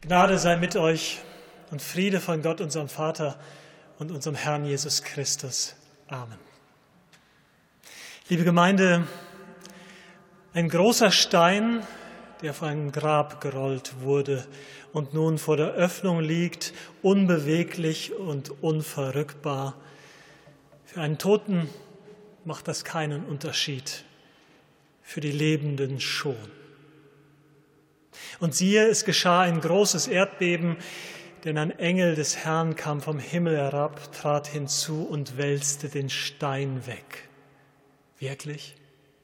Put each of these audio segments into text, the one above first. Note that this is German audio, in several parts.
Gnade sei mit euch und Friede von Gott, unserem Vater und unserem Herrn Jesus Christus. Amen. Liebe Gemeinde, ein großer Stein, der vor ein Grab gerollt wurde und nun vor der Öffnung liegt, unbeweglich und unverrückbar. Für einen Toten macht das keinen Unterschied, für die Lebenden schon. Und siehe, es geschah ein großes Erdbeben, denn ein Engel des Herrn kam vom Himmel herab, trat hinzu und wälzte den Stein weg. Wirklich?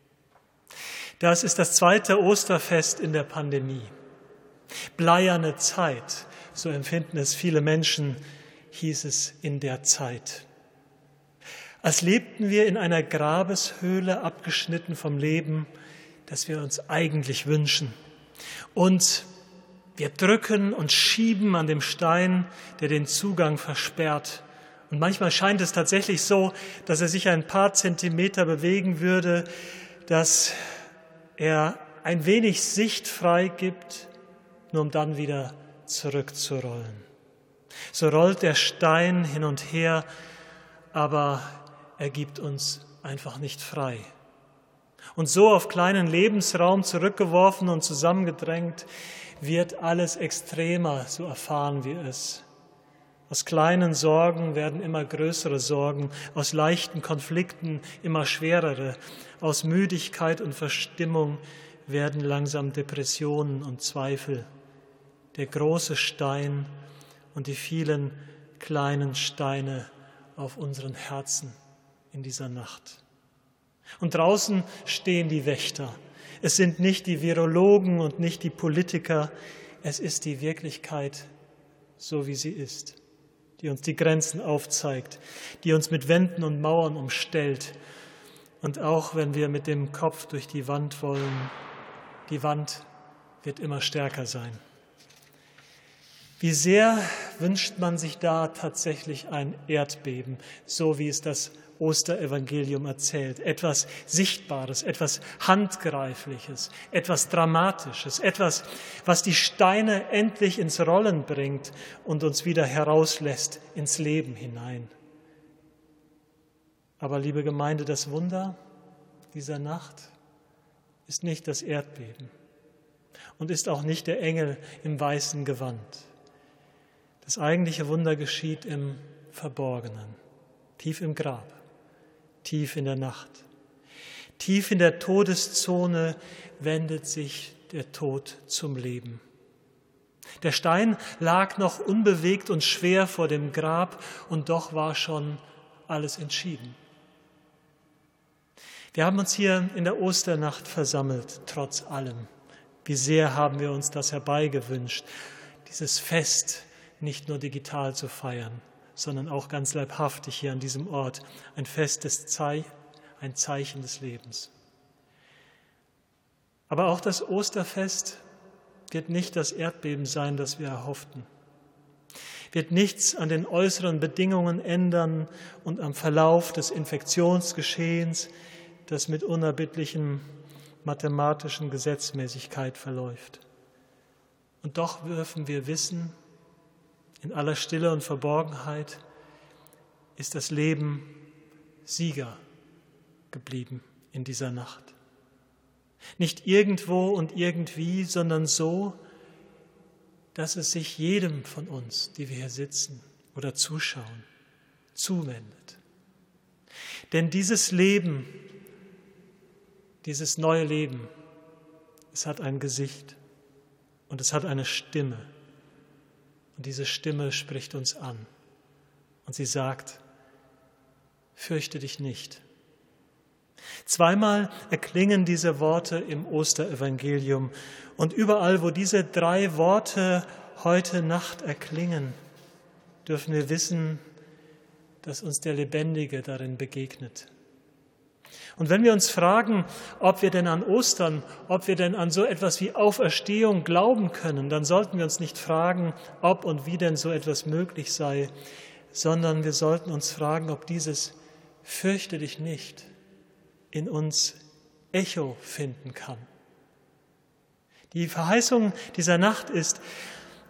Das ist das zweite Osterfest in der Pandemie. Bleierne Zeit, so empfinden es viele Menschen, hieß es in der Zeit. Als lebten wir in einer Grabeshöhle, abgeschnitten vom Leben, das wir uns eigentlich wünschen. Und wir drücken und schieben an dem Stein, der den Zugang versperrt. Und manchmal scheint es tatsächlich so, dass er sich ein paar Zentimeter bewegen würde, dass er ein wenig Sicht frei gibt, nur um dann wieder zurückzurollen. So rollt der Stein hin und her, aber er gibt uns einfach nicht frei. Und so auf kleinen Lebensraum zurückgeworfen und zusammengedrängt, wird alles extremer, so erfahren wir es. Aus kleinen Sorgen werden immer größere Sorgen, aus leichten Konflikten immer schwerere, aus Müdigkeit und Verstimmung werden langsam Depressionen und Zweifel. Der große Stein und die vielen kleinen Steine auf unseren Herzen in dieser Nacht. Und draußen stehen die Wächter. Es sind nicht die Virologen und nicht die Politiker, es ist die Wirklichkeit, so wie sie ist, die uns die Grenzen aufzeigt, die uns mit Wänden und Mauern umstellt. Und auch wenn wir mit dem Kopf durch die Wand wollen, die Wand wird immer stärker sein. Wie sehr wünscht man sich da tatsächlich ein Erdbeben, so wie es das Osterevangelium erzählt. Etwas Sichtbares, etwas Handgreifliches, etwas Dramatisches, etwas, was die Steine endlich ins Rollen bringt und uns wieder herauslässt ins Leben hinein. Aber liebe Gemeinde, das Wunder dieser Nacht ist nicht das Erdbeben und ist auch nicht der Engel im weißen Gewand. Das eigentliche Wunder geschieht im Verborgenen, tief im Grab. Tief in der Nacht, tief in der Todeszone wendet sich der Tod zum Leben. Der Stein lag noch unbewegt und schwer vor dem Grab und doch war schon alles entschieden. Wir haben uns hier in der Osternacht versammelt, trotz allem. Wie sehr haben wir uns das herbeigewünscht, dieses Fest nicht nur digital zu feiern, sondern auch ganz leibhaftig hier an diesem Ort, ein ein Zeichen des Lebens. Aber auch das Osterfest wird nicht das Erdbeben sein, das wir erhofften, wird nichts an den äußeren Bedingungen ändern und am Verlauf des Infektionsgeschehens, das mit unerbittlichem mathematischen Gesetzmäßigkeit verläuft. Und doch dürfen wir wissen, in aller Stille und Verborgenheit ist das Leben Sieger geblieben in dieser Nacht. Nicht irgendwo und irgendwie, sondern so, dass es sich jedem von uns, die wir hier sitzen oder zuschauen, zuwendet. Denn dieses Leben, dieses neue Leben, es hat ein Gesicht und es hat eine Stimme. Und diese Stimme spricht uns an und sie sagt, fürchte dich nicht. Zweimal erklingen diese Worte im Osterevangelium und überall, wo diese 3 Worte heute Nacht erklingen, dürfen wir wissen, dass uns der Lebendige darin begegnet. Und wenn wir uns fragen, ob wir denn an Ostern, ob wir denn an so etwas wie Auferstehung glauben können, dann sollten wir uns nicht fragen, ob und wie denn so etwas möglich sei, sondern wir sollten uns fragen, ob dieses Fürchte dich nicht in uns Echo finden kann. Die Verheißung dieser Nacht ist,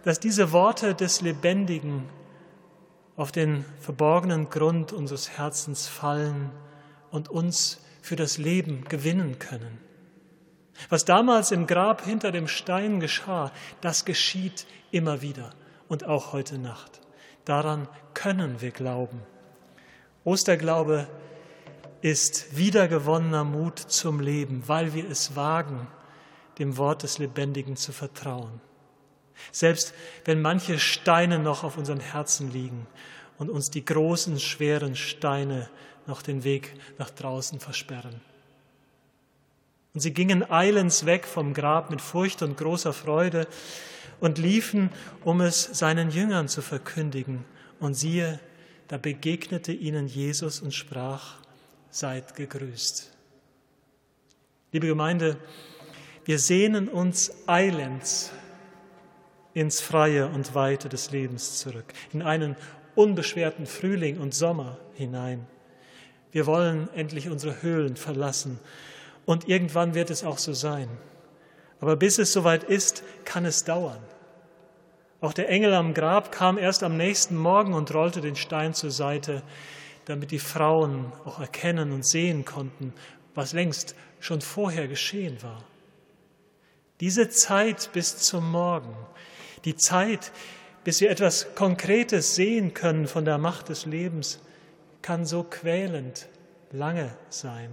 dass diese Worte des Lebendigen auf den verborgenen Grund unseres Herzens fallen und uns für das Leben gewinnen können. Was damals im Grab hinter dem Stein geschah, das geschieht immer wieder und auch heute Nacht. Daran können wir glauben. Osterglaube ist wiedergewonnener Mut zum Leben, weil wir es wagen, dem Wort des Lebendigen zu vertrauen. Selbst wenn manche Steine noch auf unseren Herzen liegen und uns die großen, schweren Steine noch den Weg nach draußen versperren. Und sie gingen eilends weg vom Grab mit Furcht und großer Freude und liefen, um es seinen Jüngern zu verkündigen. Und siehe, da begegnete ihnen Jesus und sprach: Seid gegrüßt. Liebe Gemeinde, wir sehnen uns eilends ins Freie und Weite des Lebens zurück, in einen unbeschwerten Frühling und Sommer hinein. Wir wollen endlich unsere Höhlen verlassen und irgendwann wird es auch so sein. Aber bis es soweit ist, kann es dauern. Auch der Engel am Grab kam erst am nächsten Morgen und rollte den Stein zur Seite, damit die Frauen auch erkennen und sehen konnten, was längst schon vorher geschehen war. Diese Zeit bis zum Morgen, die Zeit, bis wir etwas Konkretes sehen können von der Macht des Lebens, kann so quälend lange sein.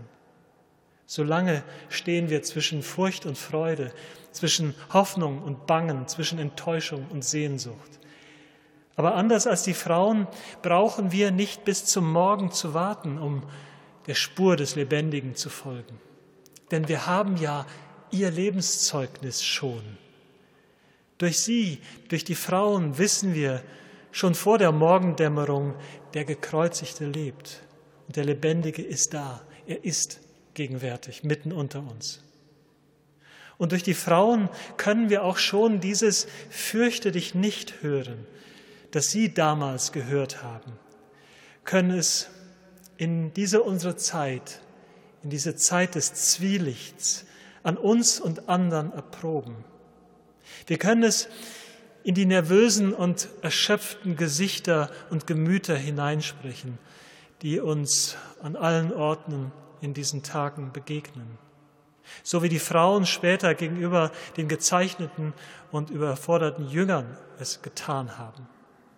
So lange stehen wir zwischen Furcht und Freude, zwischen Hoffnung und Bangen, zwischen Enttäuschung und Sehnsucht. Aber anders als die Frauen brauchen wir nicht bis zum Morgen zu warten, um der Spur des Lebendigen zu folgen. Denn wir haben ja ihr Lebenszeugnis schon. Durch sie, durch die Frauen wissen wir schon vor der Morgendämmerung, der Gekreuzigte lebt und der Lebendige ist da. Er ist gegenwärtig, mitten unter uns. Und durch die Frauen können wir auch schon dieses Fürchte dich nicht hören, das sie damals gehört haben, können es in diese unsere Zeit, in diese Zeit des Zwielichts an uns und anderen erproben. Wir können es in die nervösen und erschöpften Gesichter und Gemüter hineinsprechen, die uns an allen Orten in diesen Tagen begegnen. So wie die Frauen später gegenüber den gezeichneten und überforderten Jüngern es getan haben.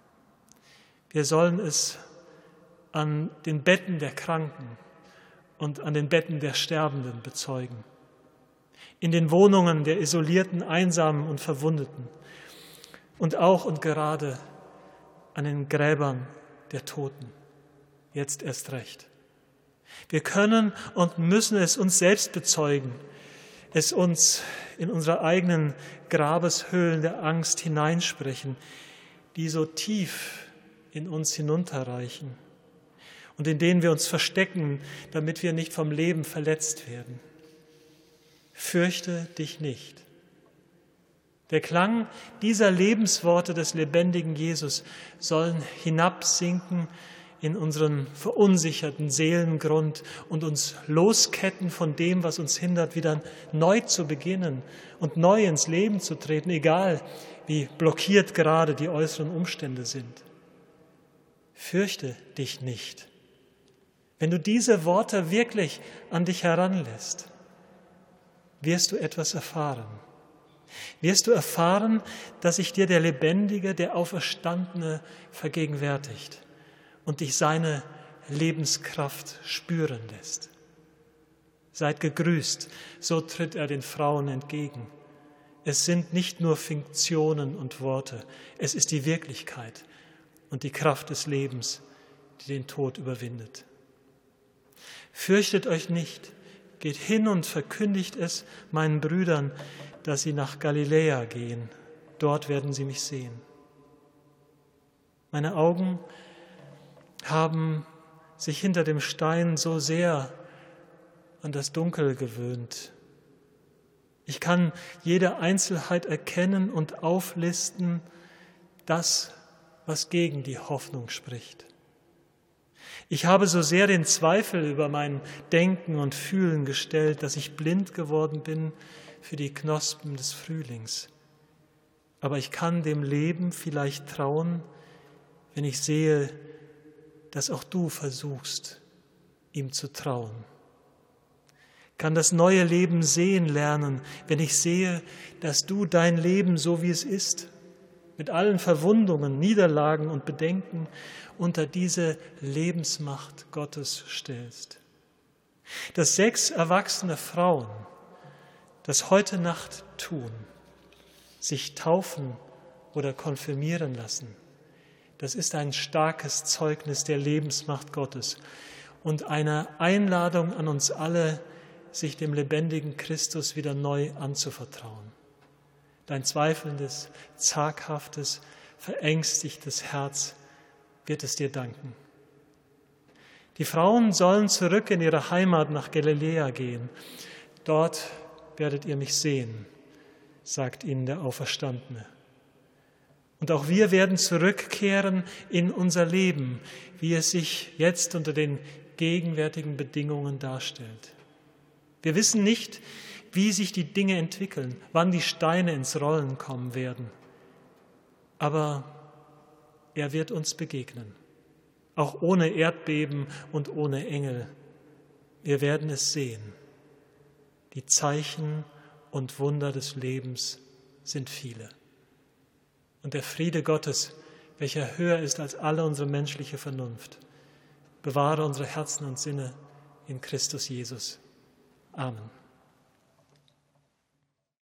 Wir sollen es an den Betten der Kranken und an den Betten der Sterbenden bezeugen. In den Wohnungen der Isolierten, Einsamen und Verwundeten und auch und gerade an den Gräbern der Toten. Jetzt erst recht. Wir können und müssen es uns selbst bezeugen, es uns in unsere eigenen Grabeshöhlen der Angst hineinsprechen, die so tief in uns hinunterreichen und in denen wir uns verstecken, damit wir nicht vom Leben verletzt werden. Fürchte dich nicht. Der Klang dieser Lebensworte des lebendigen Jesus sollen hinabsinken in unseren verunsicherten Seelengrund und uns losketten von dem, was uns hindert, wieder neu zu beginnen und neu ins Leben zu treten, egal wie blockiert gerade die äußeren Umstände sind. Fürchte dich nicht. Wenn du diese Worte wirklich an dich heranlässt, wirst du etwas erfahren. Wirst du erfahren, dass sich dir der Lebendige, der Auferstandene vergegenwärtigt und dich seine Lebenskraft spüren lässt. Seid gegrüßt, so tritt er den Frauen entgegen. Es sind nicht nur Fiktionen und Worte, es ist die Wirklichkeit und die Kraft des Lebens, die den Tod überwindet. Fürchtet euch nicht, geht hin und verkündigt es meinen Brüdern, dass sie nach Galiläa gehen. Dort werden sie mich sehen. Meine Augen haben sich hinter dem Stein so sehr an das Dunkel gewöhnt. Ich kann jede Einzelheit erkennen und auflisten, das, was gegen die Hoffnung spricht. Ich habe so sehr den Zweifel über mein Denken und Fühlen gestellt, dass ich blind geworden bin für die Knospen des Frühlings. Aber ich kann dem Leben vielleicht trauen, wenn ich sehe, dass auch du versuchst, ihm zu trauen. Kann das neue Leben sehen lernen, wenn ich sehe, dass du dein Leben, so wie es ist, mit allen Verwundungen, Niederlagen und Bedenken unter diese Lebensmacht Gottes stellst. Dass 6 erwachsene Frauen das heute Nacht tun, sich taufen oder konfirmieren lassen, das ist ein starkes Zeugnis der Lebensmacht Gottes und eine Einladung an uns alle, sich dem lebendigen Christus wieder neu anzuvertrauen. Dein zweifelndes, zaghaftes, verängstigtes Herz wird es dir danken. Die Frauen sollen zurück in ihre Heimat nach Galiläa gehen. Dort werdet ihr mich sehen, sagt ihnen der Auferstandene. Und auch wir werden zurückkehren in unser Leben, wie es sich jetzt unter den gegenwärtigen Bedingungen darstellt. Wir wissen nicht, wie sich die Dinge entwickeln, wann die Steine ins Rollen kommen werden. Aber er wird uns begegnen, auch ohne Erdbeben und ohne Engel. Wir werden es sehen. Die Zeichen und Wunder des Lebens sind viele. Und der Friede Gottes, welcher höher ist als alle unsere menschliche Vernunft, bewahre unsere Herzen und Sinne in Christus Jesus. Amen.